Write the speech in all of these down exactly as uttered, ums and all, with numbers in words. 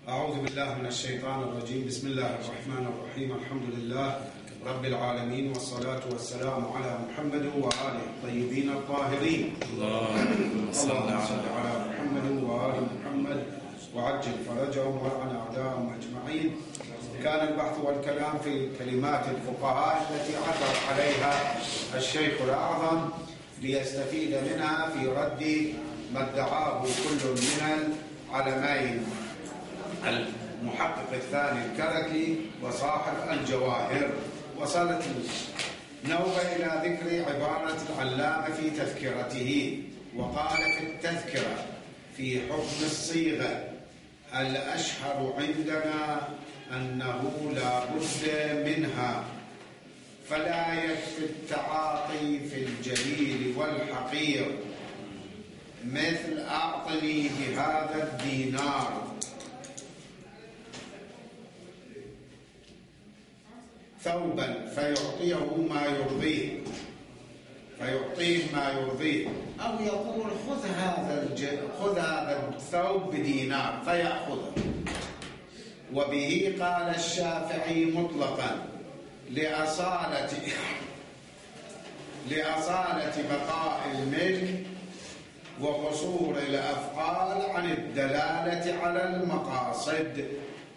أعوذ بالله من الشيطان الرجيم. بسم الله الرحمن الرحيم. الحمد لله رب العالمين، والصلاة والسلام على محمد وآله الطيبين الطاهرين. اللهم صل على محمد وآل محمد وعجل فرجهم وعن أعدائهم أجمعين. كان البحث والكلام في كلمات الفقهاء التي عثر عليها الشيخ الأعظم ليستفيد منها في رد ما ادعاه كل من العلمين، المحقق الثاني الكركي وصاحب الجواهر. وصلت النوبة إلى ذكر عبارة العلامة في تذكرته، وقال في التذكرة في حكم الصيغة: الأشهر عندنا أنه لا بد منها، فلا يكفي التعاطي في الجليل والحقير، مثل أعطني بهذا الدينار ثوبا فيعطيه ما يرضيه فيعطيه ما يرضيه أو يقول خذ هذا الج... خذ هذا الثوب بدينار فيأخذه. وبه قال الشافعي مطلقا لأصالة لأصالة بقاء الملك وقصور الأفعال عن الدلالة على المقاصد.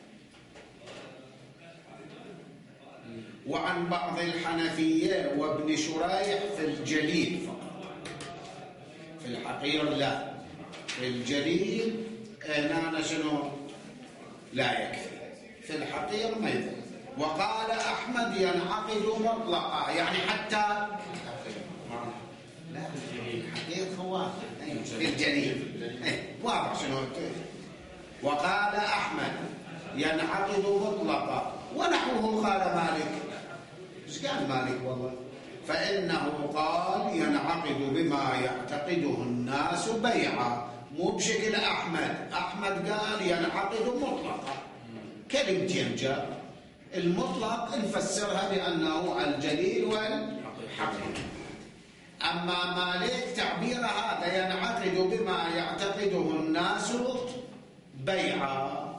وعن بعض الحنفية وابن شريح في الجليل فقط، في الحقير لا، في الجليل هنا شنو لا يكفي، في الحقير ما يكفي. وقال أحمد ينعقد مطلقا، يعني حتى لا الحقير هو في الجليل واضح شنو. وقال أحمد ينعقد مطلقا ونحوه قال مالك. ايش قال مالك؟ والله فإنه قال ينعقد بما يعتقده الناس بيعا، مو بشكل أحمد. أحمد قال ينعقد مطلقا، كلمتين جاء. المطلق نفسرها بأنه الجليل والحقيقي. أما مالك تعبير هذا ينعقد بما يعتقده الناس بيعا.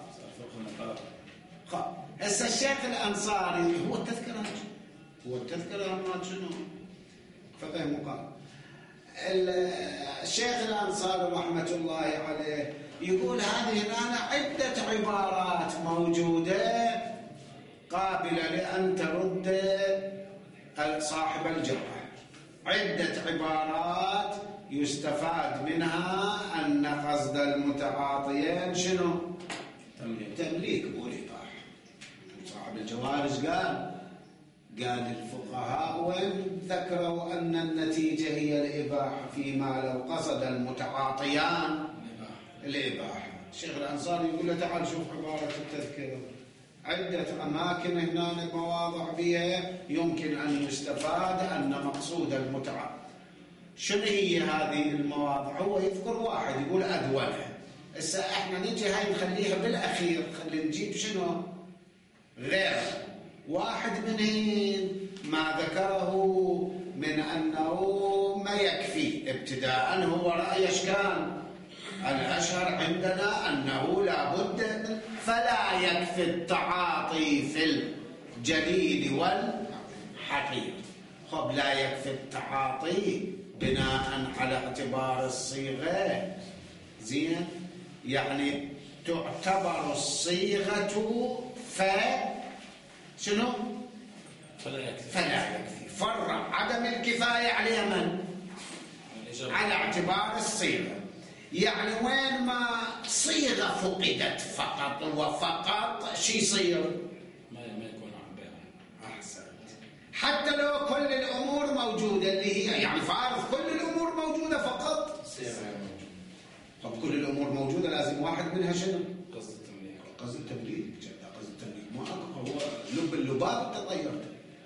هسه الشيخ الأنصاري هو التذكرة هو التذكرة ما شنو فقه مقام. الشيخ الأنصاري رحمة الله عليه يقول هذه هنا عدة عبارات موجودة قابلة لأن ترد صاحب الجوهر، عدة عبارات يستفاد منها أن قصد المتعاطيين شنو؟ تمليك تمليك والإباحة. صاحب الجوارج قال قال الفقهاء وين ذكروا أن النتيجة هي الإباحة، فيما لو قصد المتعاطيان الإباحة. الشيخ الأنصاري يقول له تعال شوف عبارة التذكرة، عدة أماكن هنا مواضع بها يمكن أن يستفاد أن مقصود المتعاطي. شنو هي هذه المواضع؟ هو يذكر واحد يقول أدولة. هسه احنا نجي هاي نخليها بالاخير، خلي نجيب شنو غير واحد منهم ما ذكره من انه ما يكفي ابتداء. هو راي ايش كان؟ الاشهر عندنا انه لا بد، فلا يكفي التعاطي في الجليل والحقير. خب لا يكفي التعاطي بناء على اعتبار الصيغه، زين، يعني تعتبر الصيغة ف شنو؟ فلا يكفي. فلا يكفي. فرع عدم الكفاية على من؟ على اعتبار الصيغة. يعني وين ما صيغة فقدت فقط وفقط شي يصير؟ ما ما يكون عم بيع. أحسنت. حتى لو كل الأمور موجودة اللي هي يعني فارض كل الأمور موجودة فقط صيغة. طب كل الأمور موجودة لازم واحد منها شنو؟ قصد التمليك. قصد التمليك. قصد التمليك ما هو لب اللباب تغيرت.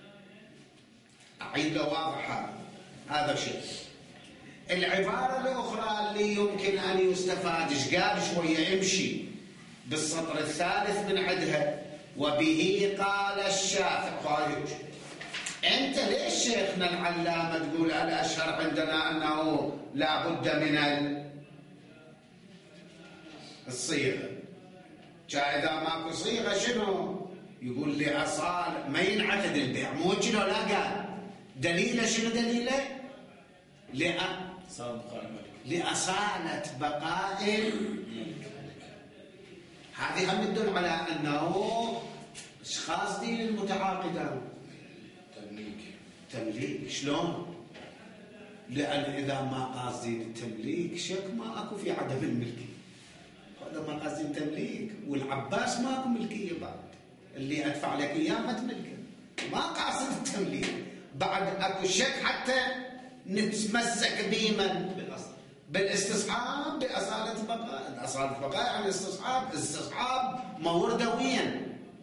أعيد له واضح هذا هذا شيء. العبارة الأخرى اللي يمكن أن يستفاد إيش قال شوية امشي بالسطر الثالث من عندها: وبه قال الشافعي. أنت ليش شيخنا العلامة تقول الأشهر عندنا أنه لا بد من ال الصيغة؟ إذا ماكو صيغة شنو؟ يقول لي أصال ما ينعقد البيع، مو شنو؟ لا قال دليله شنو دليله؟ لأ لأصالة بقاء الملك. هذه هم تدل على أنه أشخاص دين المتعاقدان تمليك. تمليك شلون؟ لأن إذا ما قاصدين التمليك شك ما أكو في عدم الملكية. هذا ما قاصدين تمليك، والعباس ماكو ملكية بعد، اللي أدفع لك إياه ما تملكه، ما قاصد التمليك. بعد أكو شك حتى نتمسك بمن؟ بالاستصحاب بأصالة بقاء. أصالة بقاء يعني استصحاب، استصحاب موردويا.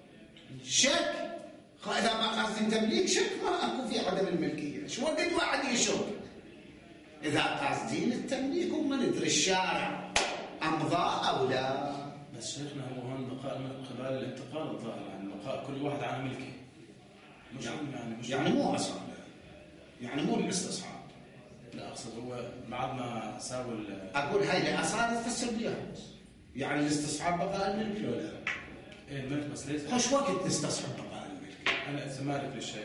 شك إذا ما قاصدين تمليك شك ما أكو في عدم الملكية. شو وقت واحد يشك؟ إذا قاصدين التمليك وما ندري الشارع أمضى أو لا. بس شيخنا هو هون بقاء من قبل الانتقال الظاهر، يعني بقاء كل واحد على ملكه. مش يعني, يعني مش يعني مو أصالة، يعني مو الاستصحاب. لا أقصد هو بعد ما ساوي أقول هاي لأصالة تفسر ليها، يعني الاستصحاب بقاء الملك ولا لا؟ إيه الملك بس ليس. خوش وقت تستصحب بقاء الملك. أنا إذا مالك للشيء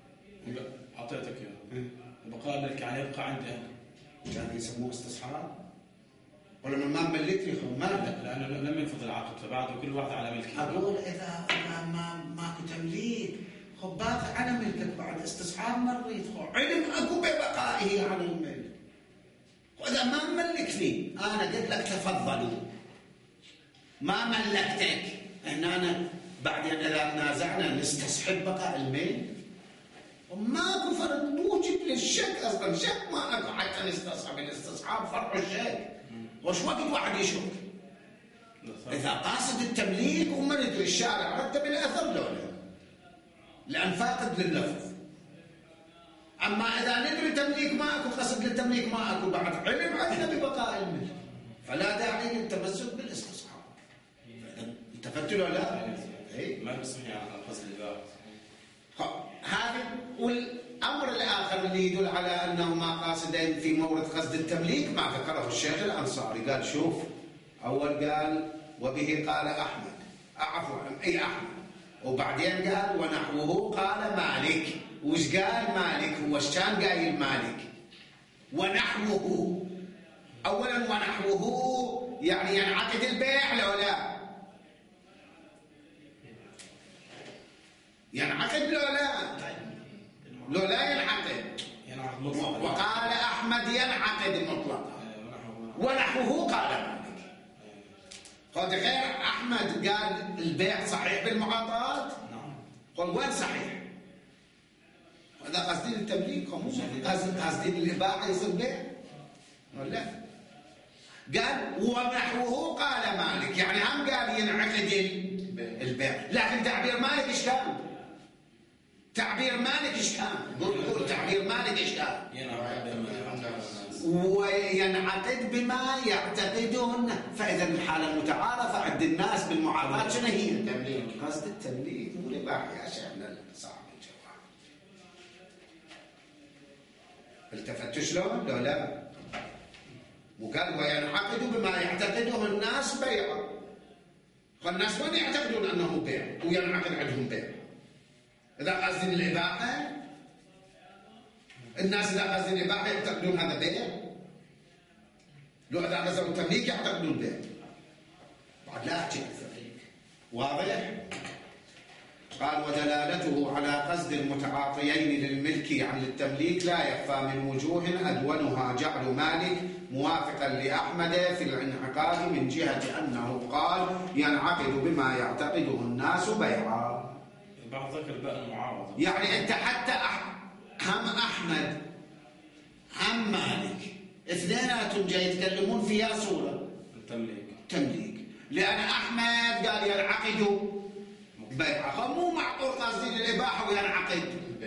أعطيتك إياه وبقاء الملك يعني يبقى عندي أنا. كان يسموه استصحاب ولا من ما ملكني خو ما لا لأنه لم ينفذ العقد فبعده كل واحد على ملكه. أقول إذا إذا ما ماكو تمليك خو باقي على ملكك بعد استصحاب مريت خو علم أكو ببقائه على الملك. وإذا ما ملكني أنا قلت لك تفضلوا ما ملكتك هنا أنا بعدين إذا نازعنا نستصحب بقاء الملك وماكو فرق موجب للشك أصلا. شك ما أكو حتى نستصحب. الاستصحاب فرع الشك. وش وقت واحد يشك؟ إذا قاصد التمليك وما ندري الشارع رتب الأثر لولا لأن فاقد لللفظ. أما إذا ندري تمليك ما أكو قصد للتمليك ما أكو بعد علم عندنا ببقاء الملك فلا داعي للتمسك بالاستصحاب. التفتوا لا؟ ما بسمي على قصد الإباحة. هذا. والأمر الآخر اللي يدل على أنه ما قاصدين في مورد قصد التمليك ما ذكره الشيخ الأنصاري. قال شوف أول قال وبه قال أحمد عفوا أي أحمد، وبعدين قال ونحوه قال مالك. وش قال مالك؟ هو ايش كان قايل مالك؟ ونحوه. أولا ونحوه يعني ينعقد البيع لو لا؟ ينعقد لو لا؟ لو لا ينعقد. وقال أحمد ينعقد مطلقا ونحوه قال مالك. قد غير أحمد قال البيع صحيح بالمعاطاة. قل وين صحيح؟ وإذا قصدين التمليك هم قصدين الإباحة يصير بيع ولا؟ قال ونحوه قال مالك يعني هم قال ينعقد البيع. لكن تعبير مالك إيش كان؟ تعبير مالك إيش كان؟ قول تعبير مالك إيش كان؟ وينعقد بما يعتقدون. فإذا الحالة المتعارفة عند الناس بالمعاملات شنو هي؟ التمليك. قصد التمليك مو الإباحة يا شيخنا صعب الجواب. التفتوا شلون؟ لو لا وقال وينعقد بما يعتقده الناس بيعا. فالناس وين يعتقدون أنه بيع وينعقد عندهم بيع؟ إذا قصدين الإباحة الناس إذا قصدين الإباحة يعتقدون هذا بيع. لو إذا قصدوا التمليك يعتقدون بيع. بعد لا أحكي واضح؟ قال ودلالته على قصد المتعاطيين للملك عن التمليك لا يخفى من وجوه أدونها جعل مالك موافقا لأحمد في الانعقاد من جهة أنه قال ينعقد بما يعتقده الناس بيعا. بعض ذكر بقى المعاوضة. يعني أنت حتى هم أحمد هم مالك اثنيناتهم جاي يتكلمون فيها صورة التمليك. تمليك لأن أحمد قال ينعقد بيعا مو معقول قاصدين الإباحة وينعقد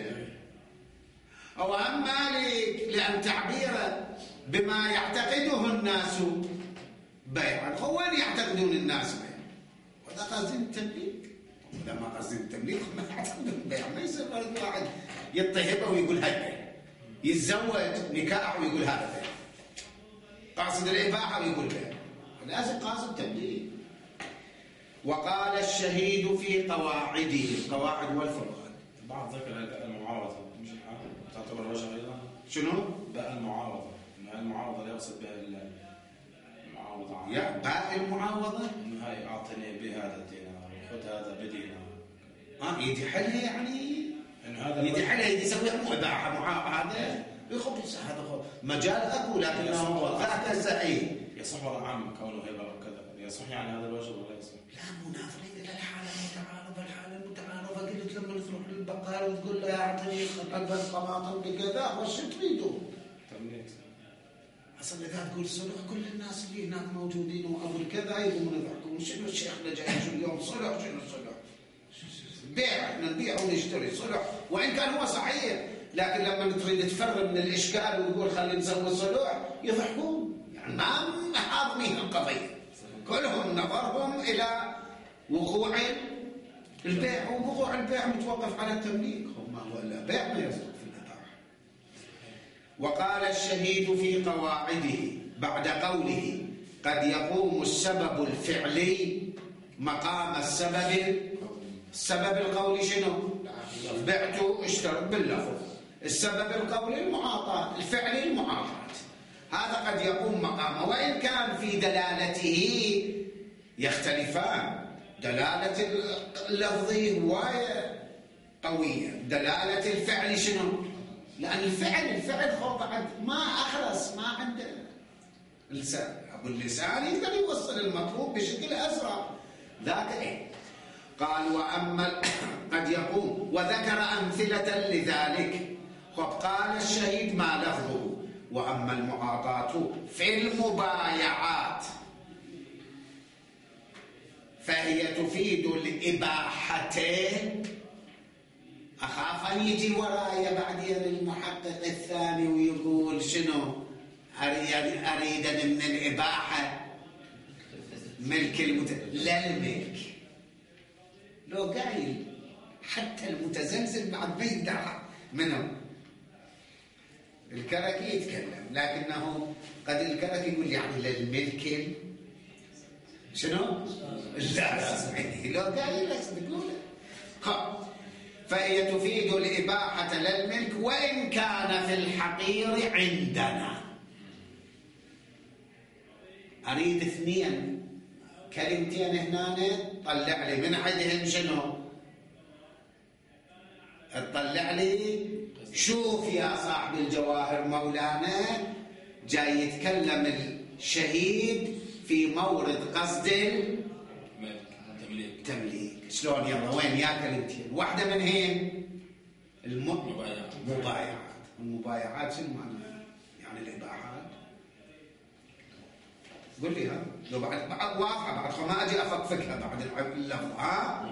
أو هم مالك لأن تعبيره بما يعتقده الناس بيعا. هو وين يعتقدون الناس بيعا؟ وإذا قاصدين التمليك وإذا ما قاصدين التمليك ما يعتقدون بيعا. ما يصير واحد يطهبه ويقول هاي بيع، يتزوج نكاح ويقول هذا بيع، قاصد الإباحة ويقول بيع. لازم قاصد تمليك. وقال الشهيد في قواعده، القواعد والفروض. بعض ذكر باء المعاوضة مش تعتبر وجه أيضا. شنو؟ باء المعاوضة، إنه المعاوضة لا يقصد بها المعاوضة عن يا باء المعاوضة؟ إنه هاي أعطني بهذا الدينار وخذ هذا بدينار. آه يدي حلها يعني؟ إنه هذا يدي حلها يدي يسويها مو إباحة معاوضة هذا يخبز هذا خب مجال أكو لكنه ذاك سعيد. يصح ولا عام كونه هبة وكذا يصح يعني هذا الوجه ولا يصح؟ لا منافرين إلى الحالة المتعارضة، الحالة المتعارضة قلت لما تروح للبقال وتقول له أعطني علبة طماطم بكذا وش تريدون؟ تمليك. أصلا إذا تقول صلح كل الناس اللي هناك موجودين وأقول كذا يقومون يضحكون شنو الشيخ اللي جاي اليوم صلح شنو صلح؟ بيع احنا نبيع ونشتري صلح وإن كان هو صحيح لكن لما تريد تفرغ من الإشكال وتقول خلينا نسوي صلح يضحكون يعني ما حاضمين القضية كلهم نظرهم إلى وقوع البيع ووقوع البيع متوقف على التمليك ما هو إلا بيع ما يصدق في الإباحة. وقال الشهيد في قواعده بعد قوله قد يقوم السبب الفعلي مقام السبب السبب القولي شنو؟ بعت اشترط باللفظ. السبب القولي المعاطاة، الفعلي المعاطاة، هذا قد يقوم مقامه وإن كان في دلالته يختلفان. دلالة اللفظي هواية قوية، دلالة الفعل شنو؟ لأن الفعل الفعل خو بعد ما أخلص ما عنده لسان، أبو اللسان يقدر يوصل المطلوب بشكل أسرع ذاك إيه؟ قال وأما قد يقوم وذكر أمثلة لذلك. خب قال الشهيد ما لفظه وأما المعاطاة في المبايعات فهي تفيد الإباحة. أخاف أن يجي ورايا بعدين المحقق الثاني ويقول شنو أريد من الإباحة ملك المت... لا الملك لو قايل حتى المتزلزل بعد ما يدعى منه. الكركي يتكلم لكنه قد الكركي يقول يعني للملك شنو؟ لا لو قايل لك تقوله. فهي تفيد الإباحة للملك وإن كان في الحقير عندنا. أريد اثنين كلمتين هنا طلع لي من عندهم شنو؟ اطلع لي شوف يا صاحب الجواهر مولانا جاي يتكلم الشهيد في مورد قصد التمليك تمليك شلون يلا وين يا كلمتين واحدة من هين المبايعات. مبايعات المبايعات شنو معناها؟ يعني الإباحات. قل لي ها لو بعد بعد واضحة بعد ما أجي أفكفكها بعد اللفظ ها.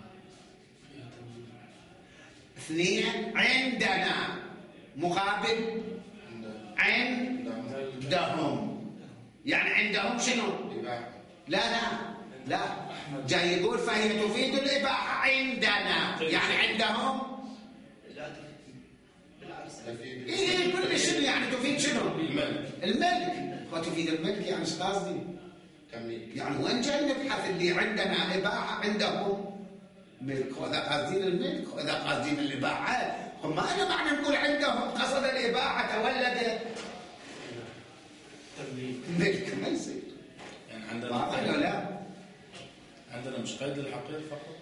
اثنين عندنا مقابل عندهم يعني عندهم شنو؟ لا لا لا جاي يقول فهي تفيد الإباحة عندنا يعني عندهم إيه كل شنو يعني تفيد شنو؟ الملك. الملك وتفيد الملك يعني ايش قصدي؟ يعني وين جاي نبحث اللي عندنا إباحة عندهم ملك وإذا قاصدين الملك وإذا قاصدين الإباحة ما أنا معنى نقول عندهم قصد الإباحة تولد ملك ما يصير يعني عندنا واضح ولا لا؟ عندنا مش قيد للحقير فقط.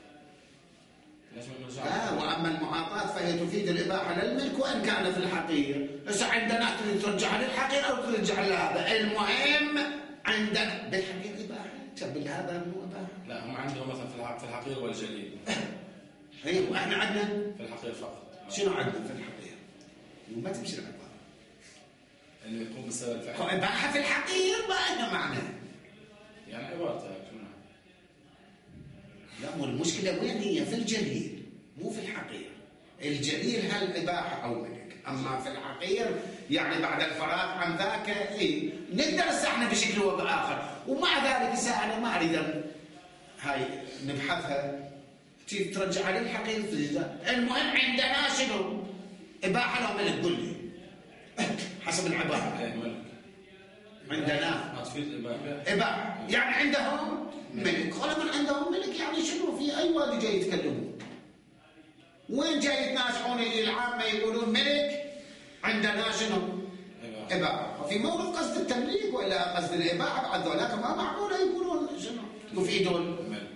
لا وأما المعاطاة فهي تفيد الإباحة للملك وإن كان في الحقير. بس عندنا ترجع للحقير أو ترجع لهذا المهم عندنا بالحقير إباحة تبل هذا مو إباحة. لا هم عندهم مثلا في الحقير والجليل. ايوه احنا عندنا في الحقير فقط. شنو عندنا في الحقير؟ وما تمشي العبارة انه يقوم بالسبب الفعلي. إباحة في الحقير ما لها معنى. يعني عبارتها شنو؟ لا مو المشكلة وين هي؟ في الجليل مو في الحقير. الجليل هل إباحة أو ملك، أما في الحقير يعني بعد الفراغ عن ذاك إيه نقدر نستحنا بشكل أو بآخر. ومع ذلك أنا ما أريد هاي نبحثها تيجي ترجع على الحقيقة في الجزاء. المهم عندنا شنو؟ إباحة لو ملك قل لي حسب العبارة. ملك. عندنا ما تفيد الإباحة. إباحة يعني عندهم ملك. قالوا من عندهم ملك يعني شنو؟ في أي وادي جاي يتكلمون؟ وين جاي يتنازعون العامة يقولون ملك عندنا شنو؟ إباحة. وفي مورد قصد التمليك ولا قصد الإباحة بعد ذولاك ما معقولة يقولون شنو؟ يفيدون الملك.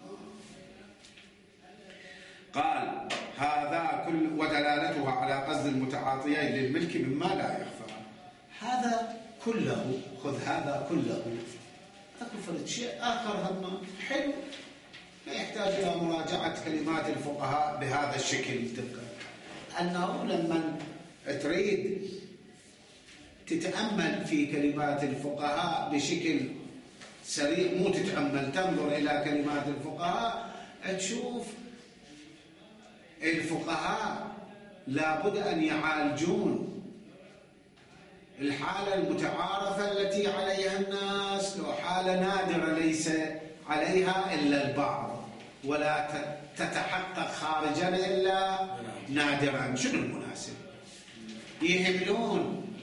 قال هذا كل ودلالته على قصد المتعاطيين للملك مما لا يخفى. هذا كله، خذ هذا كله. أكفرت شيء آخر هم حلو لا يحتاج إلى مراجعة كلمات الفقهاء بهذا الشكل. تبقى أنه لما تريد تتأمل في كلمات الفقهاء بشكل سريع، مو تتأمل، تنظر إلى كلمات الفقهاء، تشوف الفقهاء لابد أن يعالجون الحالة المتعارفة التي عليها الناس، لو حالة نادرة ليس عليها إلا البعض، ولا تتحقق خارجا إلا نادرا. شنو المناسب؟ يهملون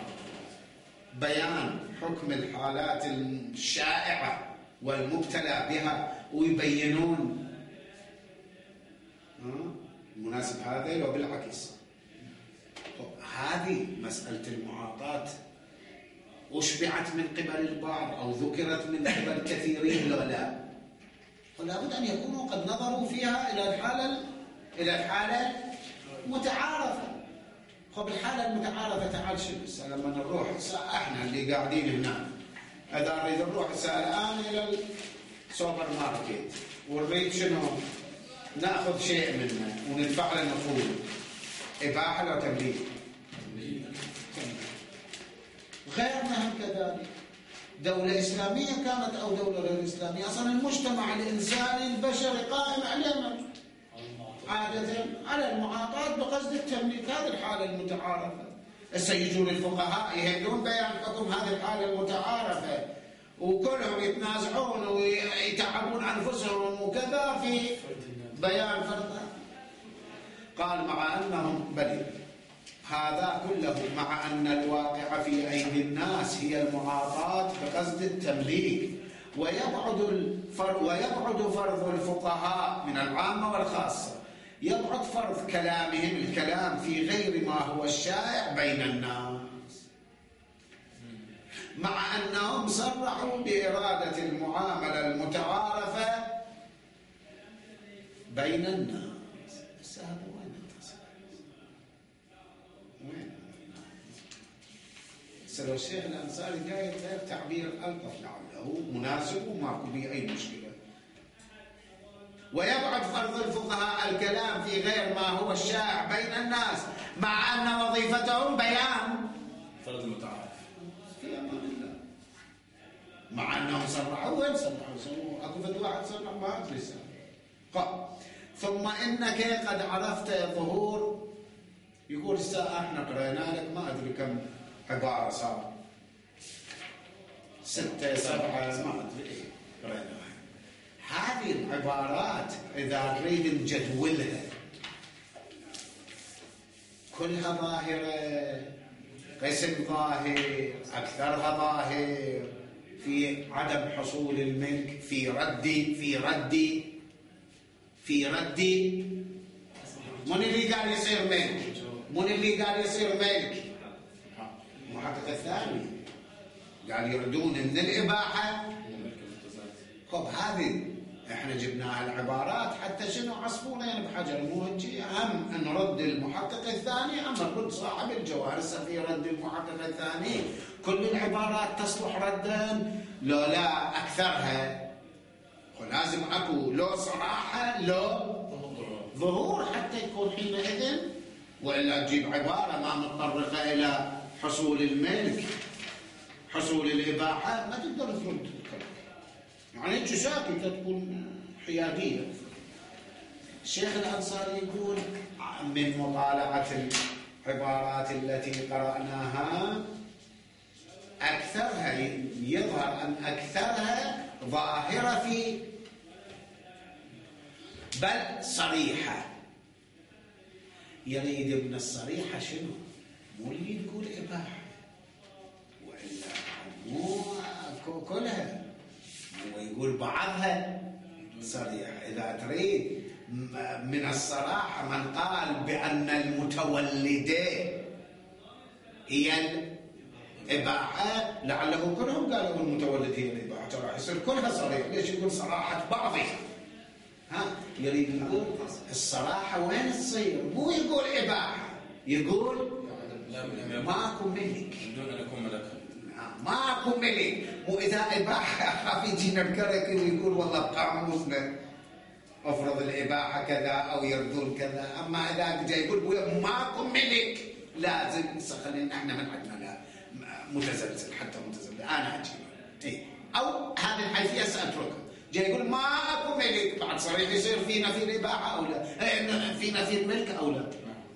بيان حكم الحالات الشائعة والمبتلى بها ويبينون المناسب هذا لو بالعكس. هذه مسألة المعاطاة أشبعت من قبل البعض أو ذكرت من قبل كثيرين لو لا، فلا بد أن يكونوا قد نظروا فيها إلى الحالة إلى الحالة المتعارفة. خب الحالة المتعارفة تعال شو لما نروح احنا اللي قاعدين هنا، إذا نريد نروح الآن إلى السوبر ماركت ونريد شنو نأخذ شيء منه وندفع له نقود، إباحة لو تمليك؟ غيرنا هم كذلك. دولة إسلامية كانت أو دولة غير إسلامية، أصلا المجتمع الإنساني البشري قائم على من؟ عادة على المعاطاة بقصد التمليك. هذه الحالة المتعارفة. سيجون الفقهاء يهدون بيان حكم هذه الحالة المتعارفة وكلهم يتنازعون ويتعبون أنفسهم وكذا في بيان فرضها. قال مع أنهم بل هذا كله مع أن الواقع في أيدي الناس هي المعاطاة بقصد التمليك، ويبعد الفرض ويبعد فرض الفقهاء من العامة والخاصة، يبعد فرض كلامهم الكلام في غير ما هو الشائع بين الناس، مع أنهم صرحوا بإرادة المعاملة المتعارفة بين الناس. بس هذا وين التصل؟ وين؟ سلو الشيخ الأنصاري جاي تعبير ألطف لعله مناسب وماكو به أي مشكلة. ويبعد فرض الفقهاء الكلام في غير ما هو الشائع بين الناس، مع أن وظيفتهم بيان فرض المتعارف في أمان الله. مع أنهم صرحوا، وين صرحوا؟ صرحوا أكو فد واحد صرح ما أدري. قال ثم إنك قد عرفت ظهور، يقول الساعة احنا قرأنا لك ما أدري كم عبارة صار، ستة سبعة ما أدري إيه قرأنا. هذه العبارات إذا نريد نجدولها كلها ظاهرة، قسم ظاهر، أكثرها ظاهر في عدم حصول الملك، في ردي في ردي في ردي من اللي قال يصير ملك؟ من اللي قال يصير ملك؟ المحقق الثاني قال يردون من الإباحة. خب هذه احنا جبناها العبارات حتى شنو عصفورين بحجر، مو هيك هم نرد المحقق الثاني هم نرد صاحب الجوهر. في رد المحقق الثاني كل العبارات تصلح ردا لو لا اكثرها، لازم اكو لو صراحه لو ظهور حتى يكون حينئذ، والا تجيب عباره ما متطرقه الى حصول الملك حصول الاباحه ما تقدر ترد. يعني هيك ساكتة تكون حيادية. الشيخ الأنصاري يقول من مطالعة العبارات التي قرأناها أكثرها يظهر أن أكثرها ظاهرة في بل صريحة. يريد من الصريحة شنو؟ مو اللي تقول إباحة، وإلا مو كلها، ويقول بعضها صريح. إذا تريد من الصراحة من قال بأن المتولدة هي الإباحة، لعله كلهم قالوا المتولد هي الإباحة، راح يصير كلها صريح. ليش يقول صراحة بعضها؟ ها يريد يقول الصراحة وين تصير؟ مو يقول إباحة، يقول ماكو ملك بدون أن يكون ملكا، ماكو ملك. مو إذا إباحة خاف يجينا الكركي ويقول والله بقاموسنا أفرض الإباحة كذا أو يردون كذا. أما إذا جاي يقول ماكو ملك لازم خلينا احنا من عندنا لا متزلزل، حتى متزلزل أنا أجيب إيه. أو هذه الحيثية سأتركها. جاي يقول ما أكو ملك، بعد صريح يصير في نفي الإباحة أو لا، في نفي الملك أو لا،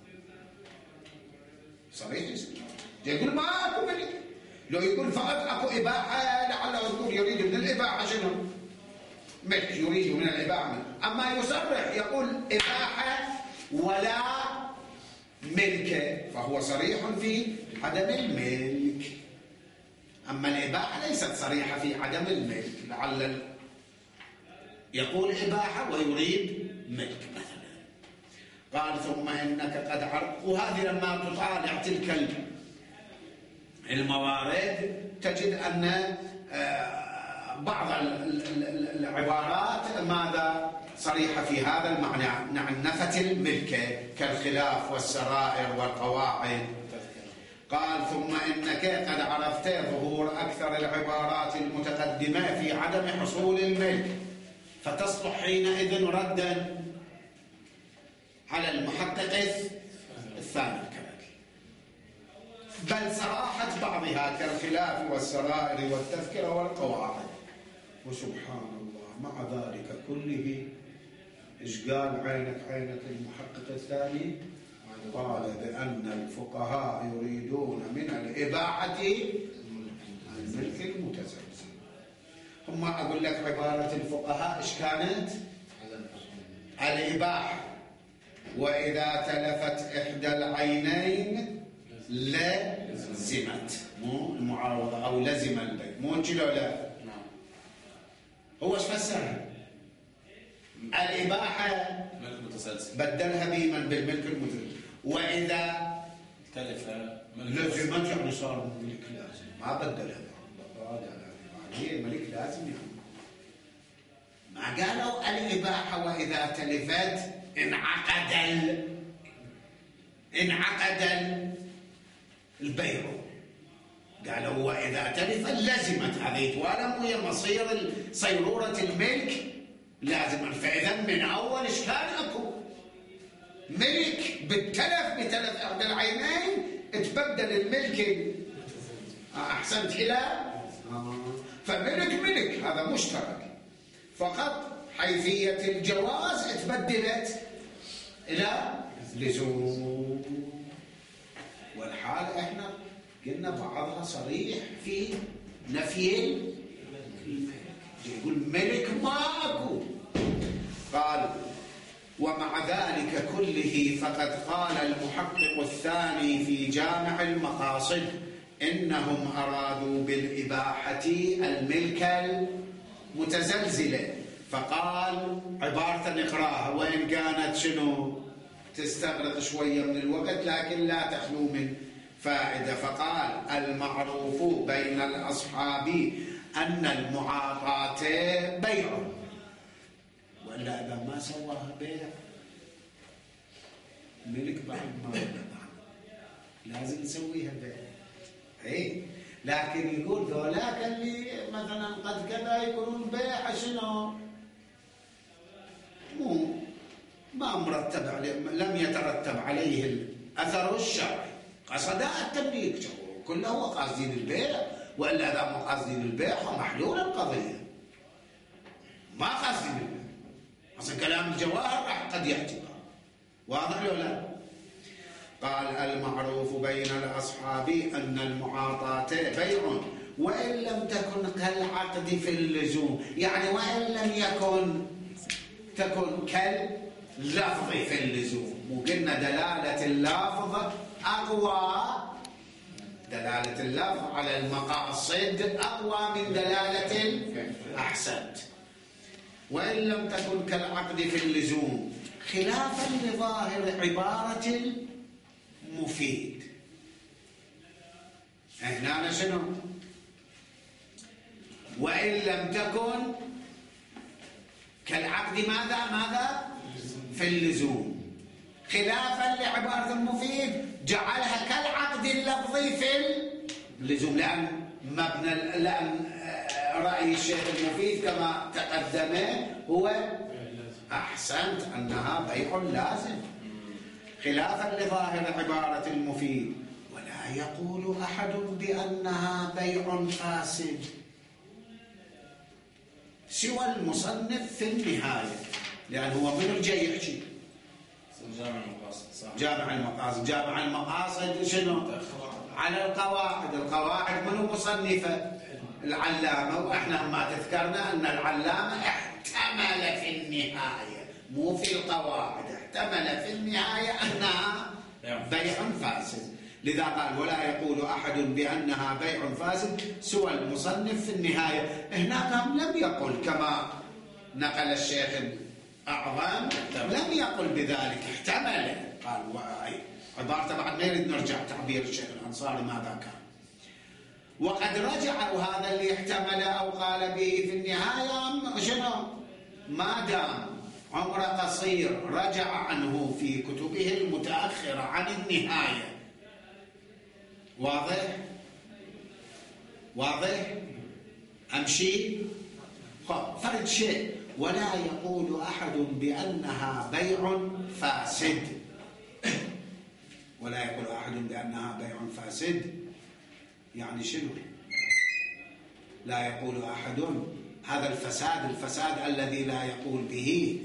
صريح يصير. جاي يقول ما أكو ملك. لو يقول فقط أكو إباحة لعله يقول يريد من الإباحة شنو؟ ملك، يريد من الإباحة ملك. أما يصرح يقول إباحة ولا ملك فهو صريح في عدم الملك. أما الإباحة ليست صريحة في عدم الملك، لعل يقول إباحة ويريد ملك مثلا. قال ثم إنك قد عرف. وهذه لما تطالع تلك الموارد تجد أن بعض العبارات ماذا صريحة في هذا المعنى، عن نفت الملكة كالخلاف والسرائر والقواعد. قال ثم إنك قد عرفت ظهور أكثر العبارات المتقدمة في عدم حصول الملك، فتصلح حينئذ ردا على المحقق الثاني الكلام، بل صراحة بعضها كالخلاف والسرائر والتذكرة والقواعد. وسبحان الله مع ذلك كله إيش قال عينك عينك المحقق الثاني؟ قال بأن الفقهاء يريدون من الإباحة الملك المتزلزل. ثم أقول لك عبارة الفقهاء إيش كانت؟ الإباحة وإذا تلفت إحدى العينين لزمت، مو المعاوضة أو لزم البيع، مو انت لو لا هو ايش فسرها؟ الإباحة ملك متسلسل بدلها بمن بالملك المتسلسل، وإذا تلف لزمت يعني صار ملك لازم، ما بدلها هي ملك لازم يعني. ما قالوا الإباحة وإذا تلفت انعقد انعقد البيع، قالوا وإذا تلف لزمت، هذه يتوالم ويا مصير صيرورة الملك لازم. فإذا من أول إيش كان أكو ملك بالتلف بتلف إحدى العينين تبدل الملك. أحسنت إلى فملك ملك هذا مشترك، فقط حيثية الجواز تبدلت إلى لزوم. والحال إحنا قلنا بعضها صريح في نفي الملك، يقول ملك ما أكو. قال ومع ذلك كله فقد قال المحقق الثاني في جامع المقاصد إنهم أرادوا بالإباحة الملك المتزلزلة، فقال عبارة نقراها وإن كانت شنو تستغرق شوية من الوقت لكن لا تخلو من فائدة. فقال المعروف بين الأصحاب أن المعاطاة بيع، وإلا إذا ما سواها بيع ملك بعد ما لازم نسويها بيع. إيه لكن يقول ذولاك اللي مثلا قد كذا يقولون بيع شنو مو ما مرتب عليه، لم يترتب عليه الأثر الشرعي، قصد التمليك كله هو قاصدين البيع، وإلا إذا مو قاصدين البيع فمحلول القضية، ما قاصدين البيع. أصلا كلام الجواهر راح قد يعتبر واضح لو لا؟ قال المعروف بين الأصحاب أن المعاطاة بيع وإن لم تكن كالعقد في اللزوم، يعني وإن لم يكن تكن كاللفظ في اللزوم. وقلنا دلالة اللفظ أقوى دلالة اللفظ على المقاصد أقوى من دلالة أحسنت. وإن لم تكن كالعقد في اللزوم خلافا لظاهر عبارة المفيد. هنا شنو؟ وإن لم تكن كالعقد ماذا ماذا في اللزوم خلافا لعبارة المفيد جعلها كالعقد اللفظي في اللزوم، لأن مبنى لأن رأي الشيخ المفيد كما تقدم هو أحسنت أنها بيع لازم خلافا لظاهر عبارة المفيد. ولا يقول أحد بأنها بيع فاسد سوى المصنف في النهاية، لأن هو من الجاي يحكي جامع المقاصد صح. جامع المقاصد جامع المقاصد شنو؟ على القواعد. القواعد منو مصنفة؟ العلامة. وإحنا ما تذكرنا أن العلامة احتمل في النهاية مو في القواعد، احتمل في النهاية أنها بيع فاسد، لذا قال ولا يقول أحد بأنها بيع فاسد سوى المصنف في النهاية. هناك لم يقل كما نقل الشيخ الأعظم، لم يقل بذلك، احتمل. قال عبارة بعد ما يريد نرجع تعبير الشيخ الأنصاري ماذا كان. وقد رجع هذا اللي احتمل أو قال به في النهاية شنو؟ ما دام عمره قصير رجع عنه في كتبه المتأخرة عن النهاية. واضح؟ واضح؟ أمشي؟ فرد شيء. ولا يقول أحد بأنها بيع فاسد. ولا يقول أحد بأنها بيع فاسد يعني شنو؟ لا يقول أحد هذا الفساد الفساد الذي لا يقول به.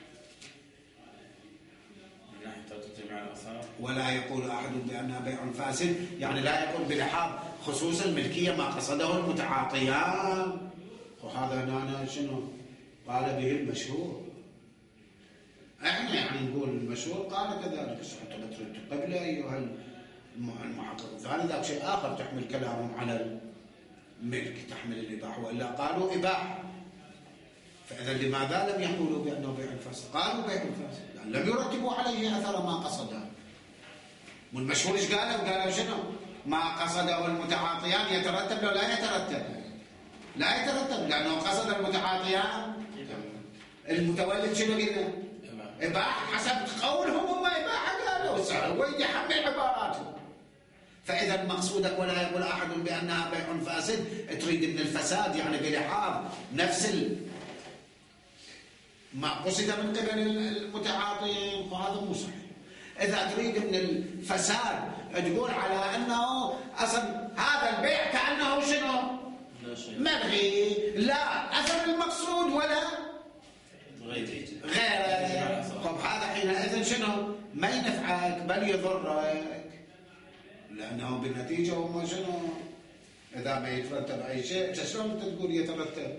ولا يقول أحد بأنها بيع فاسد يعني لا يقول بلحاظ خصوص الملكية ما قصده المتعاطيان. وهذا هنا شنو قال به المشهور. احنا يعني نقول المشهور قال كذلك. انت تريد قبل ايها المحقق الثاني ذاك شيء اخر تحمل كلامهم على الملك، تحمل الاباحه، والا قالوا اباحه. فاذا لماذا لم يقولوا بانه بيع فاسد؟ قالوا بيع فاسد يعني لم يرتبوا عليه اثر ما قصده. والمشهور ايش قالوا؟ قالوا شنو؟ ما قصده المتعاطيان يترتب لو لا يترتب؟ لا يترتب لانه قصد المتعاطيان المتولد شنو قلنا؟ إباحة حسب قولهم هم إباحة قالوا هو يحمل عباراته. فإذا مقصودك ولا يقول أحد بأنها بيع فاسد تريد من الفساد يعني بلحاظ نفس ما قصد من قبل المتعاطين، وهذا مو صحيح. إذا تريد من الفساد تقول على أنه أصلا هذا البيع كأنه شنو؟ ملغي، لا أثر المقصود ولا غيره. طب هذا حينئذ شنو؟ ما ينفعك بل يضرك، لأنه بالنتيجة هم شنو؟ إذا ما يترتب أي شيء شلون أنت تقول يترتب؟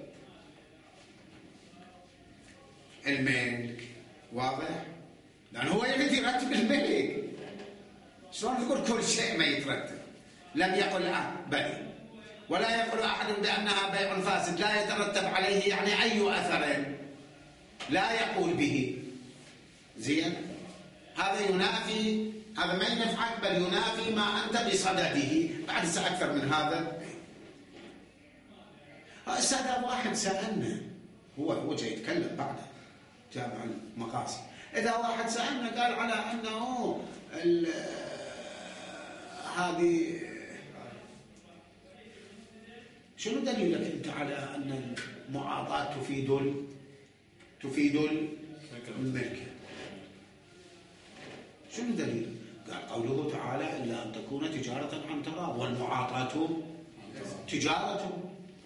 الملك واضح؟ لأنه هو يريد يرتب الملك. شلون تقول كل شيء ما يترتب؟ لم يقل أه بل ولا يقول أحد بأنها بيع فاسد لا يترتب عليه يعني أي أثر لا يقول به. زين؟ هذا ينافي، هذا ما ينفعك بل ينافي ما أنت بصدده. بعد أكثر من هذا هذا واحد سألنا، هو هو جاي يتكلم بعده جامع المقاصد. إذا واحد سألنا قال على أنه هذه شنو دليلك أنت على أن المعاطاة تفيد تفيد الملك؟ شنو دليل؟ قال قوله تعالى إلا أن تكون تجارة عن تراض والمعاطاة تجارة.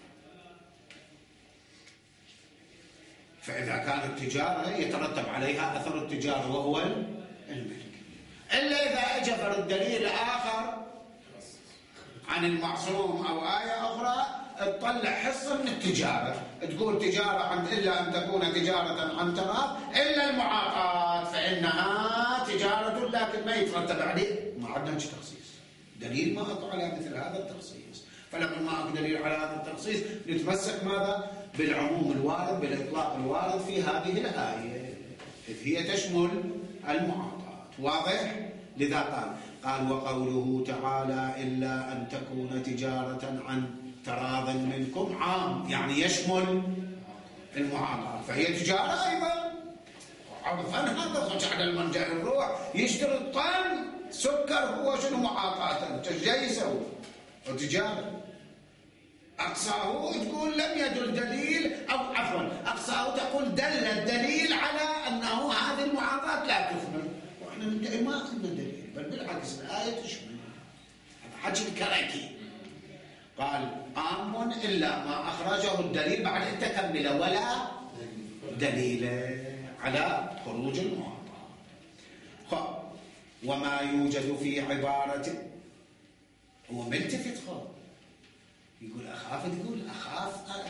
فإذا كانت تجارة يترتب عليها أثر التجارة وهو الملك. إلا إذا أجى فرد دليل آخر عن المعصوم أو آية أخرى تطلع حصة من التجارة، تقول تجارة عن إلا أن تكون تجارة عن تراض إلا المعاطاة فإنها تجارة لكن ما يترتب عليه، ما عندنا تخصيص. دليل ما أكو على مثل هذا التخصيص. فلما ما أكو دليل على هذا التخصيص نتمسك ماذا؟ بالعموم الوارد، بالإطلاق الوارد في هذه الآية، إذ هي تشمل المعاطاة. واضح؟ لذا قال قال وقوله تعالى إلا أن تكون تجارة عن تراض منكم عام، يعني يشمل المعاطاة، فهي تجارة أيضا. عرفا هذا خش على المنجع الروح يشتري الطن سكر، هو شنو معاطاة؟ جاي يسوي وتجارة. أقصاه تقول لم يدل دليل، أو عفوا أقصاه تقول دل الدليل على أنه هذه المعاطاة لا تثمر، وإحنا ندعي ما أخذنا دليل، بل بالعكس الآية تشمل. هذا حكي الكركي. قال عام إلا ما أخرجه الدليل، بعد أن تكمل ولا دليل على خروج المعاطاة. وما يوجد في عبارة، هو ملتفت خب يقول أخاف، تقول أخاف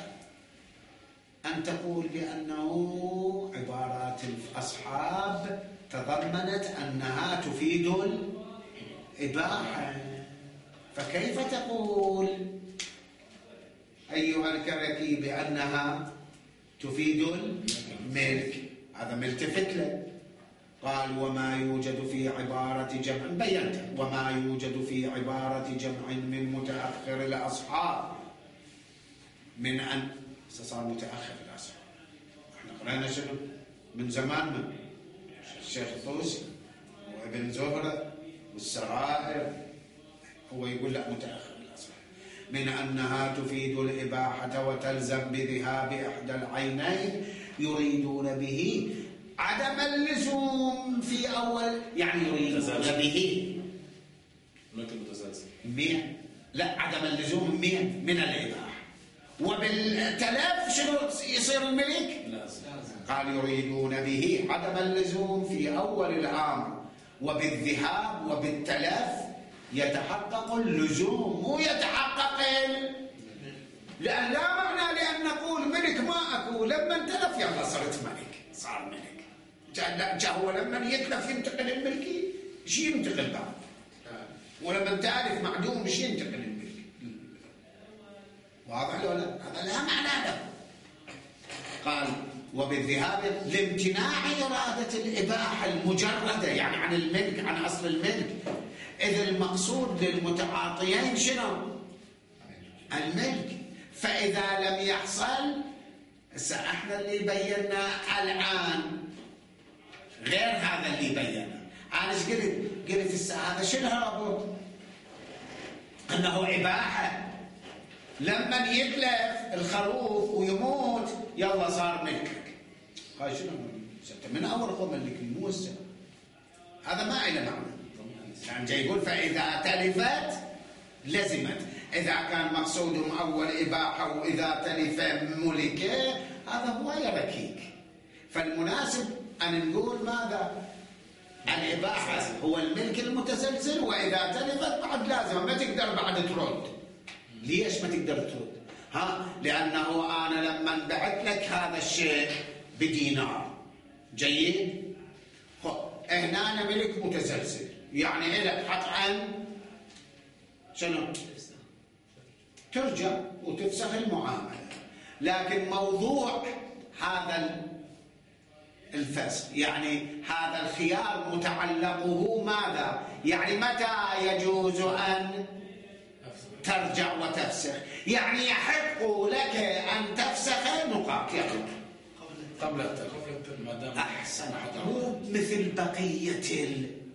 أن تقول بأنه عبارات الأصحاب تضمنت أنها تفيد الإباحة، فكيف تقول أيها الكركي بأنها تفيد الملك؟ هذا ملتفت له. قال وما يوجد في عبارة جمع، بينت وما يوجد في عبارة جمع من متأخر الأصحاب من أن صار متأخر الأصحاب. احنا قرأنا شنو من زمان، من الشيخ الطوسي وابن زهرة والسرائر، هو يقول لا متأخر الأصحاب من أنها تفيد الإباحة وتلزم بذهاب إحدى العينين، يريدون به عدم اللزوم في أول، يعني يريدون به مين؟ لا عدم اللزوم مين؟ من الإباحة. وبالتلف شنو يصير الملك؟ قال يريدون به عدم اللزوم في أول الأمر، وبالذهاب وبالتلف يتحقق اللزوم، مو يتحقق ال... لأن لا معنى لأن نقول ملك ما أكو، لما تلف يلا صرت ملك، صار ملك. جاء هو لما يتلف ينتقل الملكي، شي ينتقل بعد، ولما تعرف معدوم شي ينتقل الملك. واضح ولا لا؟ هذا لا معنى له. قال وبالذهاب لامتناع إرادة الإباحة المجردة، يعني عن الملك، عن أصل الملك، إذ المقصود للمتعاطيين شنو؟ الملك. فإذا لم يحصل، هسه احنا اللي بينا الآن غير هذا اللي بينا. أنا ايش قلت؟ قلت هسه هذا شنو رابط؟ أنه إباحة. لما يتلف الخروف ويموت يلا صار ملكك. قال شنو؟ من أول قوم ملك مو هسه. هذا ما له معنى. يعني جاي يقول فإذا تلفت لزمت. إذا كان مقصودهم أول إباحة وإذا تلف ملكه، هذا هو ركيك. فالمناسب أن نقول ماذا؟ الإباحة هو الملك المتسلسل، وإذا تلفت بعد لازم ما تقدر بعد ترد. ليش ما تقدر ترد؟ ها؟ لأنه أنا لما بعت لك هذا الشيء بدينار، جيد؟ هنا أنا ملك متسلسل، يعني لك حق عن شنو؟ ترجع وتفسخ المعاملة. لكن موضوع هذا الفسخ، يعني هذا الخيار متعلقه ماذا؟ يعني متى يجوز أن ترجع وتفسخ؟ يعني يحق لك أن تفسخ نقاط يقول قبل التلف. أحسن، مو مثل بقية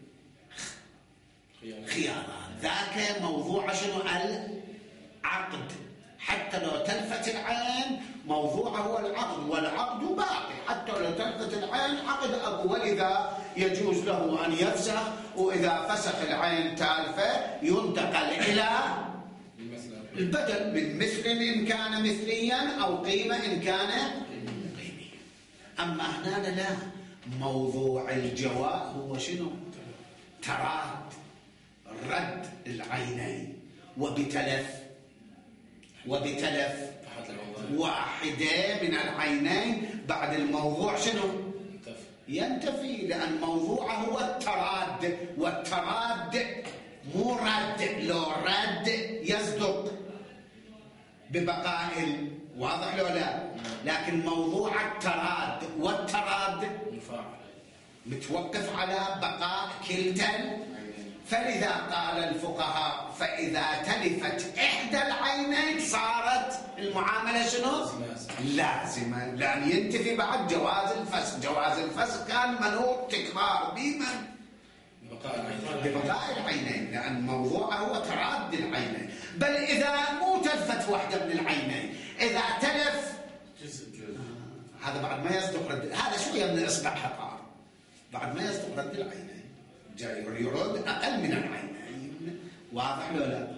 الخيارات. ذاك موضوع شنو؟ العقد. حتى لو تلفت العين موضوع هو العقد، والعقد باقي حتى لو تلفت العين، عقد أبو، ولذا يجوز له أن يفسخ. وإذا فسخ العين تالفة ينتقل إلى البدل من مثل إن كان مثليا أو قيمة إن كان قيميا. أما هنا لا، موضوع الجواء هو شنو؟ تراد رد العينين، وبتلف وبتلف واحدة من العينين بعد الموضوع شنو؟ ينتفي. لأن موضوعه هو التراد، والتراد مو رد، لو رد يصدق ببقاء، واضح لو لا؟ لكن موضوع التراد والتراد متوقف على بقاء كلتا. فلذا قال الفقهاء فإذا تلفت إحدى العينين صارت المعاملة شنو؟ لازمة، لأن ينتفي بعد جواز الفسخ. جواز الفسخ كان منوط تكرار بمن؟ ببقاء العينين، لأن موضوعه هو تراد العينين. بل إذا مو تلفت واحدة من العينين، إذا تلف آه. هذا بعد ما يصدق رد، هذا شوية من إصبع حقار، بعد ما يصدق رد العينين جاي يرد أقل من العينين. واضح لو لا؟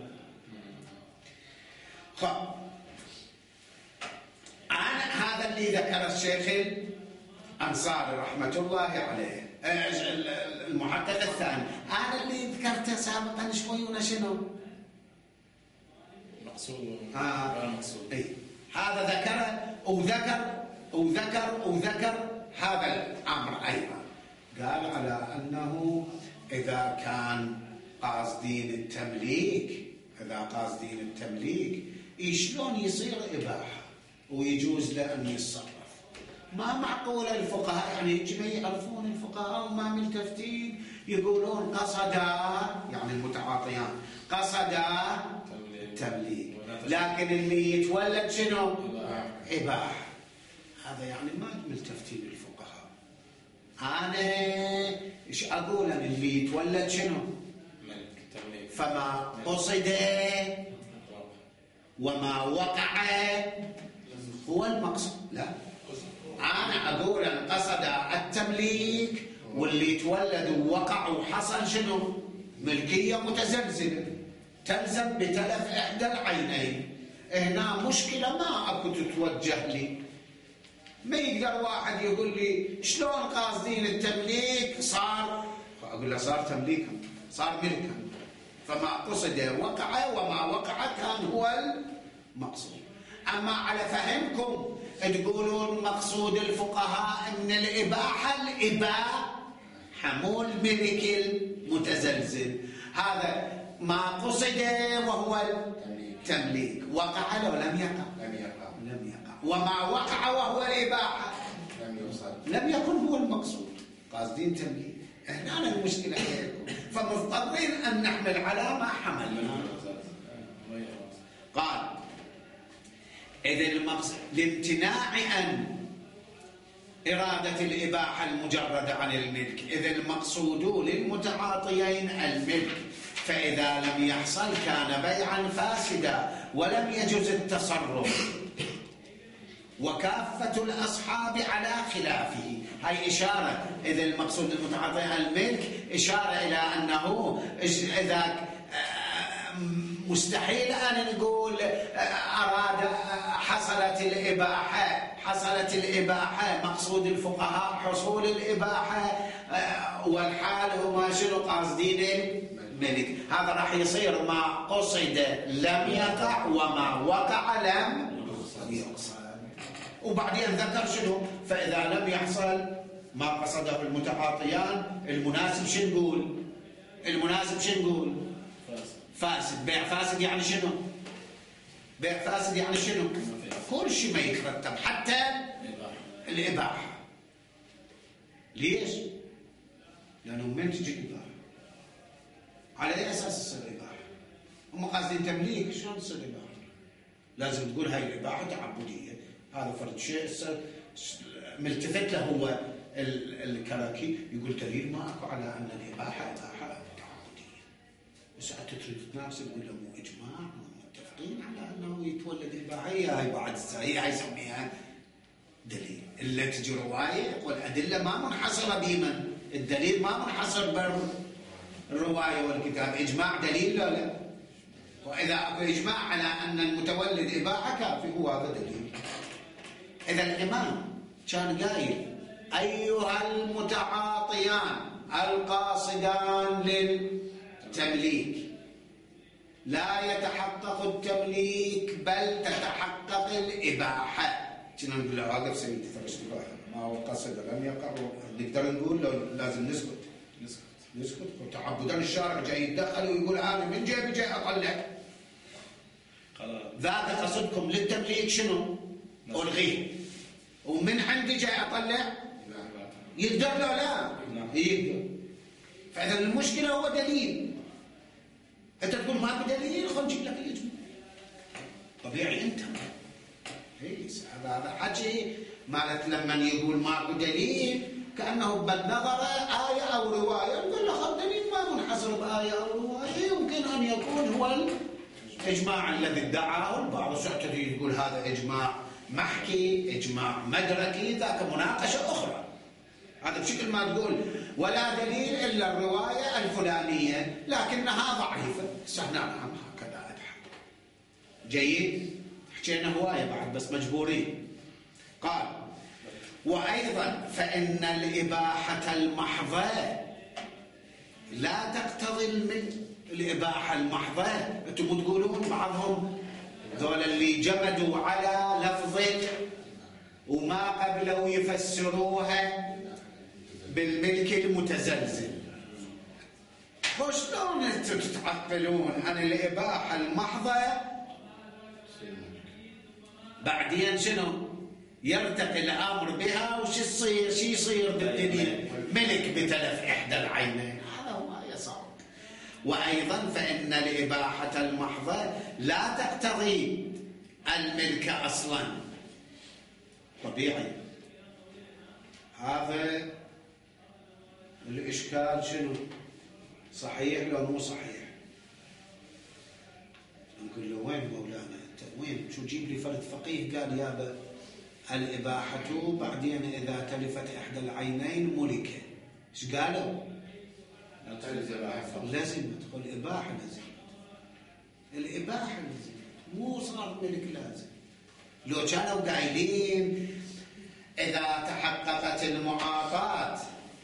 خب أنا هذا اللي ذكر الشيخ الأنصاري رحمة الله عليه، المحقق الثاني. أنا اللي ذكرته سابقا شوي ولا شنو؟ مقصود آه. مقصود. أي هذا ذكره وذكر وذكر وذكر هذا الأمر أيضا. قال على أنه إذا كان قاصدين التمليك، إذا قاصدين التمليك شلون يصير إباحة ويجوز له أن يتصرف؟ ما معقول الفقهاء يعني يجب يعرفون الفقهاء وما ملتفتين يقولون قصدا، يعني المتعاطيان قصدا تمليك، لكن اللي يتولد شنو؟ إباحة. هذا يعني ما ملتفتين الفقهاء. أنا إيش أقول؟ أن اللي يتولد شنو؟ فما قصد وما وقع هو المقصود. لا، أنا أقول أن قصد التمليك واللي يتولد ووقع وحصل شنو؟ ملكية متزلزلة تلزم بتلف إحدى العينين. هنا مشكلة ما أكو تتوجه لي. ما يقدر واحد يقول لي شلون قاصدين التمليك صار، أقول له صار تمليكا، صار ملكا، فما قصد وقع وما وقع كان هو المقصود. أما على فهمكم تقولون مقصود الفقهاء أن الإباحة الإباحة حمول ملك المتزلزل، هذا ما قصد وهو التمليك. وقع لو لم يقع؟ لم يقع. لم يقع. وما وقع وهو الإباحة لم يوصل، لم يكن هو المقصود. قاصدين تمليك، هنا المشكلة عليكم، فمضطرين أن نحمل على ما حملنا. قال إذا المقصد لامتناع عن إرادة الإباحة المجردة عن الملك، إذا المقصود للمتعاطيين الملك، فإذا لم يحصل كان بيعا فاسدا ولم يجوز التصرف، وكافة الأصحاب على خلافه. هاي إشارة، إذا المقصود للمتعاطيين الملك إشارة إلى أنه إذا مستحيل أن نقول أراد حصلت الإباحة، حصلت الإباحة مقصود الفقهاء حصول الإباحة، والحال هما شنو قاصدين الملك. هذا راح يصير ما قصد لم يقع وما وقع لم يقصد. وبعدين ذكر شنو؟ فإذا لم يحصل ما قصده المتعاطيان المناسب شنو نقول؟ المناسب شنو نقول؟ فاسد. بيع فاسد يعني شنو؟ بيع فاسد يعني شنو؟ كل شيء ما يترتب حتى الإباحة. ليش؟ لأنه من تجي الإباحة؟ على أي أساس تصير الإباحة؟ هم قاصدين تمليك، شلون تصير الإباحة؟ لازم تقول هاي الإباحة تعبدية، هذا فرد شيء ملتفت له هو الكراكي يقول دليل ما أكو على أن الإباحة إباحة تعبدية. بس أنت تريد تناسب يقول له مو إجماع، مو متفقين على أنه يتولد إباحية، هاي بعد هي يسميها دليل. إلا تجي رواية يقول أدلة ما منحصرة بمن؟ الدليل ما منحصر بالرواية والكتاب، إجماع دليل لا لا. وإذا أكو إجماع على أن المتولد إباحة كافي، هو هذا دليل. إذا الإمام كان قايل أيها المتعاطيان القاصدان للتمليك لا يتحقق التمليك بل تتحقق الإباحة. كنا نقول له واقف سميت فرش الإباحة ما هو قصد لم يقع، نقدر نقول له لازم نسكت نسكت نسكت. تعبدا الشارع جاي يتدخل ويقول انا من جيبي جاي اطلع. ذاك قصدكم للتمليك شنو؟ الغيه. ومن عندي جاي اطلع يقدر له لا يقدر. فاذا المشكله هو دليل. انت تقول ماكو دليل خل نجيب لك الاجماع. طبيعي انت هذا هذا حكي مالت لما يقول ماكو دليل كانه بالنظر ايه او روايه نقول له خذ دليل ما منحصر بايه او روايه يمكن ان يكون هو الاجماع الذي ادعاه البعض. سأعتدي يقول هذا اجماع محكي اجماع مدركي ذاك مناقشه اخرى. هذا بشكل ما تقول ولا دليل الا الروايه الفلانيه لكنها ضعيفه. سهنا نعم هكذا اضحك. جيد. حكينا هوايه بعد بس مجبورين. قال وايضا فان الاباحه المحضه لا تقتضي الملك. الاباحه المحضه انتم تقولون بعضهم ذول اللي جمدوا على لفظه وما قبلوا يفسروها بالملك المتزلزل. وشلون انتم تتعقلون عن الاباحه المحضه بعدين شنو يرتقي الامر بها وش يصير شي يصير بالدنيا ملك بتلف احدى العينين؟ هذا هو يصعب. وايضا فان الاباحه المحضه لا تقتضي الملك اصلا. طبيعي. هذا الاشكال شنو؟ صحيح لو مو صحيح؟ نقول له وين مولانا انت وين؟ شو جيب لي فرد فقيه قال يابا الاباحه بعدين اذا تلفت احدى العينين ملكه. ايش قالوا؟ لازم تقول الاباحه لازم الاباحه لازم مو صار ملك لازم. لو كانوا قايلين اذا تحققت المعاطاه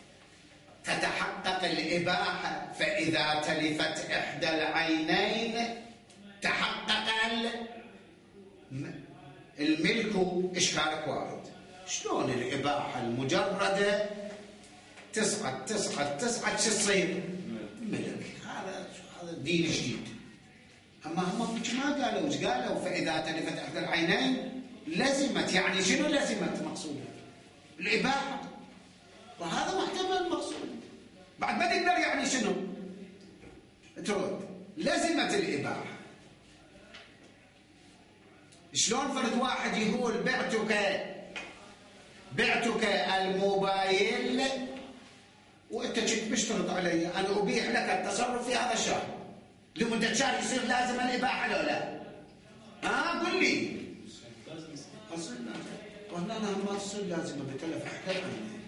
تتحقق الاباحه فاذا تلفت احدى العينين تحقق الملك. اشكالك وارد. شلون الاباحه المجرده تصعد تصعد تصعد شو تصير؟ ملك. هذا هذا دين جديد. اما هم ما قالوا. ايش قالوا؟ فاذا تلفت احدى العينين لزمت. يعني شنو لزمت مقصوده؟ الاباحه. وهذا محتمل مقصود. بعد ما تقدر يعني شنو؟ ترد لزمت الاباحه. شلون فرد واحد يقول بعتك بعتك الموبايل وانت كنت مشترط علي ان ابيح لك التصرف في هذا الشهر لمده شهر يصير لازم الاباحه لو لا؟ ها قل لي. قلنا انا ما تصير لازمه بتلف احكام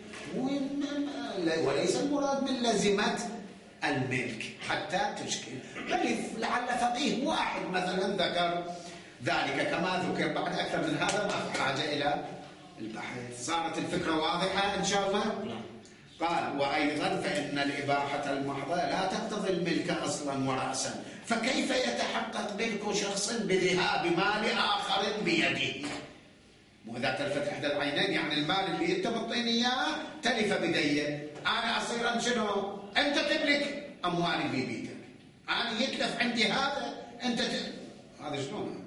وليس المراد من لزمت الملك حتى تشكل. بل لعل فقيه واحد مثلا ذكر ذلك كما ذكر. بعد اكثر من هذا ما في حاجه الى البحث. صارت الفكره واضحه ان شاء الله. قال وايضا فان الاباحه المحضه لا تقتضي الملك اصلا وراسا. فكيف يتحقق ملك شخص بذهاب مال اخر بيده؟ واذا تلفت احدى العينين يعني المال اللي انت مطيني اياه تلف بدي. انا اصير شنو؟ انت تملك اموالي اللي بيدك. انا يتلف عندي هذا انت ت... هذا شلون؟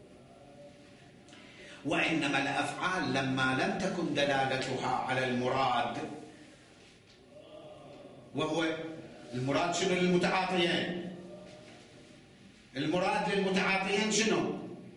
وانما الافعال لما لم تكن دلالتها على المراد، وهو المراد شنو للمتعاطيين؟ المراد للمتعاطيين شنو؟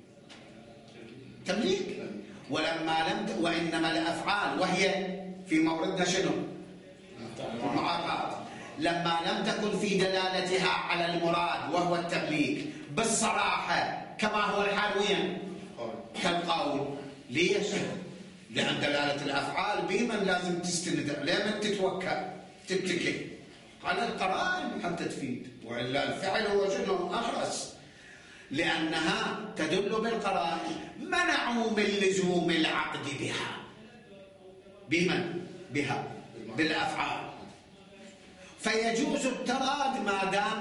تمليك. ولما لم ت... وانما الافعال وهي في موردها شنو؟ المعاطاه. لما لم تكن في دلالتها على المراد وهو التمليك بالصراحه كما هو الحال وين؟ كالقول. ليش؟ لان دلاله الافعال بمن لازم تستند لمن تتوكل تتكل على القرائن حتى تفيد. والا الفعل هو شنو؟ اخرس. لانها تدل بالقرائن. منعوا من لزوم العقد بها. بمن؟ بها بالافعال. فيجوز التراد ما دام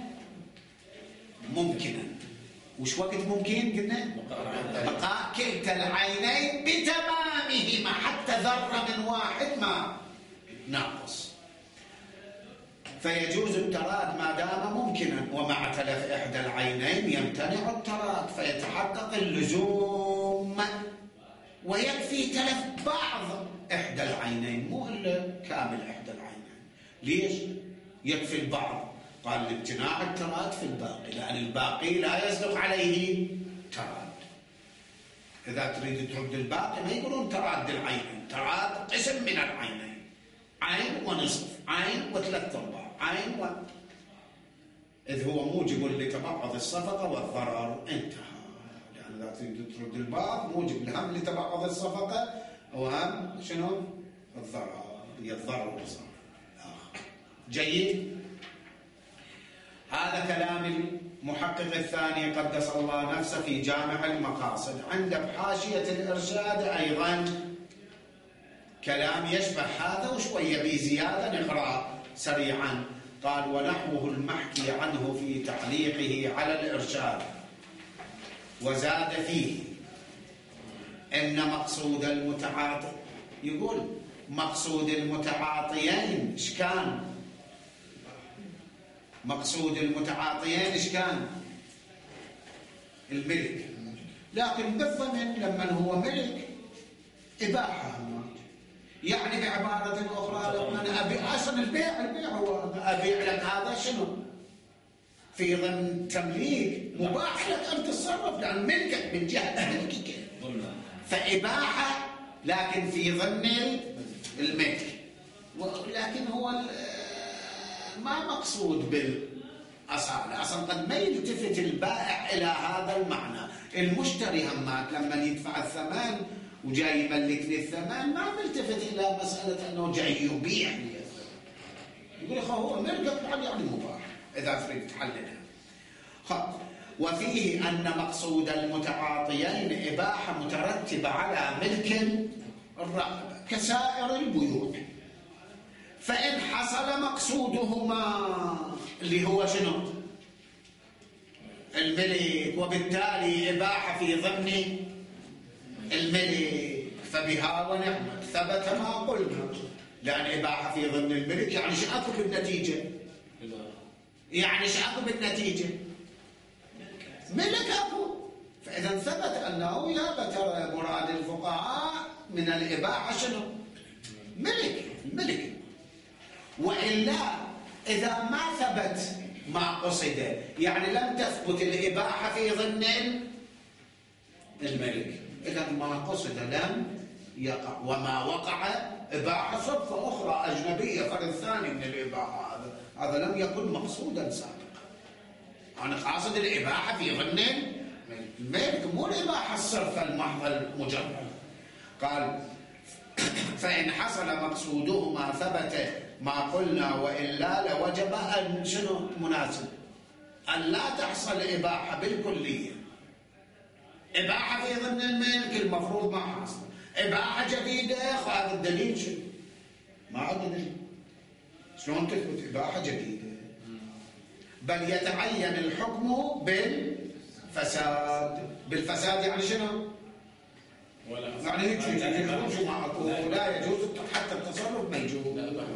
ممكنا. وش وقت ممكن قلنا؟ بقاء كلتا العينين بتمامهما حتى ذره من واحد ما ناقص. فيجوز التراد ما دام ممكنا، ومع تلف إحدى العينين يمتنع التراد فيتحقق اللزوم، ويكفي تلف بعض إحدى العينين مو إلا كامل إحدى العينين. ليش؟ يكفي البعض. قال لامتناع التراد في الباقي، لأن الباقي لا يصدق عليه تراد. إذا تريد ترد الباقي ما يقولون تراد العينين، تراد قسم من العينين، عين ونصف، عين وثلاث أرباع، عين و... إذ هو موجب لتبعض الصفقة والضرر، انتهى. لأن إذا تريد ترد البعض موجب الهم لتبعض الصفقة أو هم شنو؟ الضرر، هي الضرر والضرر. جيد. هذا كلام المحقق الثاني قدس الله نفسه في جامع المقاصد. عند بحاشية الإرشاد أيضا كلام يشبه هذا وشوية بزيادة، نقرأ سريعا. قال: ونحوه المحكي عنه في تعليقه على الإرشاد، وزاد فيه إن مقصود المتعاطي، يقول مقصود المتعاطيين إيش كان؟ مقصود المتعاطيين إيش كان؟ الملك، لكن بالضمن لما هو ملك إباحة، يعني بعبارة أخرى لو أنا أبيع، أصلا البيع البيع هو أبيع لك هذا شنو؟ في ضمن تمليك مباح لك أن تتصرف، لأن ملكك من جهة ملكك، فإباحة لكن في ضمن الملك. ولكن هو ما مقصود بالأصالة، أصلا قد ما يلتفت البائع إلى هذا المعنى. المشتري همات لما يدفع الثمن وجاي يملكني الثمن ما ملتفت إلى مسألة أنه جاي يبيع لي الثمن، يقول لك هو ملكك يعني مباح إذا تريد تحللها. وفيه أن مقصود المتعاطيين إباحة مترتبة على ملك الرقبة كسائر البيوع، فإن حصل مقصودهما اللي هو شنو؟ الملك، وبالتالي إباحة في ضمن الملك، فبها ونعمت ثبت ما قلنا. لأن إباحة في ضمن الملك يعني شأكو بالنتيجة، يعني شأكو بالنتيجة ملك أكو، فإذا ثبت أنه يا ترى مراد الفقهاء من الإباحة شنو؟ ملك، الملك. وإلا إذا ما ثبت ما قصد، يعني لم تثبت الإباحة في ضمن الملك، إذا ما قصد لم يقع. وما وقع إباحة صدفة أخرى أجنبية، فرد ثاني من الإباحة، هذا هذا لم يكن مقصودا سابقا. أنا قاصد الإباحة في ضمن الملك، مو الإباحة الصرف المحض المجرد. قال: فإن حصل مقصودهما ثبت ما قلنا، وإلا لوجب أن شنو مناسب أن لا تحصل إباحة بالكلية. إباحة في ضمن الملك المفروض ما حصل، إباحة جديدة هذا الدليل شنو؟ ما عندنا دليل. شلون تثبت إباحة جديدة؟ بل يتعين الحكم بالفساد. بالفساد يعني شنو؟ يعني يجوز لا يجوز حتى التصرف ما يجوز.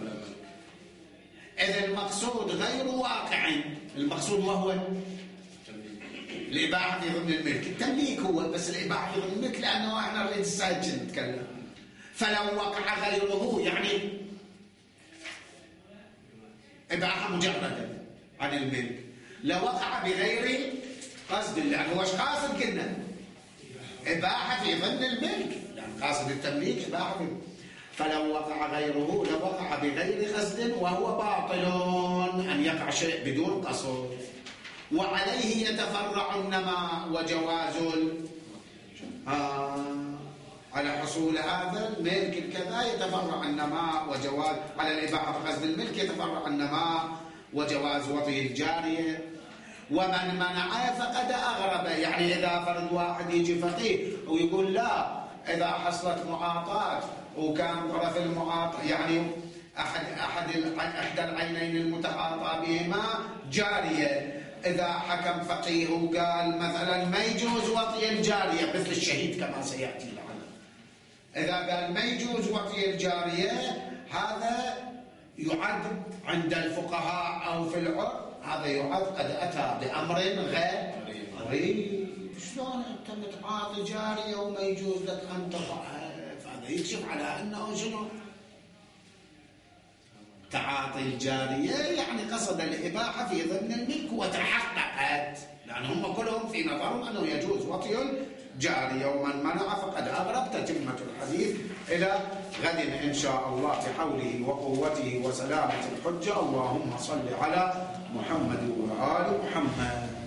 إذا المقصود غير واقع، المقصود وهو الإباحة في ضمن الملك، التمليك هو بس الإباحة في ضمن الملك، لأنه احنا نريد الساجن نتكلم. فلو وقع غيره يعني إباحة مجردة عن الملك، لو وقع بغير قصد، لأنه وش قاصد قلنا؟ إباحة في ضمن الملك، يعني قاصد التمليك إباحة في. فلو وقع غيره لو وقع بغير قصد وهو باطل أن يقع شيء بدون قصد. وعليه يتفرع النماء وجواز آه على حصول هذا الملك الكذا يتفرع النماء وجواز، على الإباحة في قصد الملك يتفرع النماء وجواز وطي الجارية. ومن منعه فقد أغرب، يعني إذا فرض واحد يجي فقيه ويقول لا، إذا حصلت معاطاة وكان طرف المعاطاة يعني أحد أحد إحدى العينين المتعاطى بهما جارية، إذا حكم فقيه وقال مثلا ما يجوز وطي الجارية مثل الشهيد كما سيأتي لعنا، إذا قال ما يجوز وطي الجارية هذا يعد عند الفقهاء أو في العرف هذا يعد قد أتى بأمر غير غريب. شلون أنت متعاطي جارية وما يجوز لك أن تضعها؟ هذا يكشف على أنه شنو؟ تعاطي الجارية يعني قصد الإباحة في ضمن الملك وتحققت، لأن هم كلهم في نظرهم أنه يجوز وطي الجارية، ومن منع فقد أغرب. تتمة الحديث إلى غد إن شاء الله بحوله وقوته وسلامة الحجة. اللهم صل على محمد وآل محمد.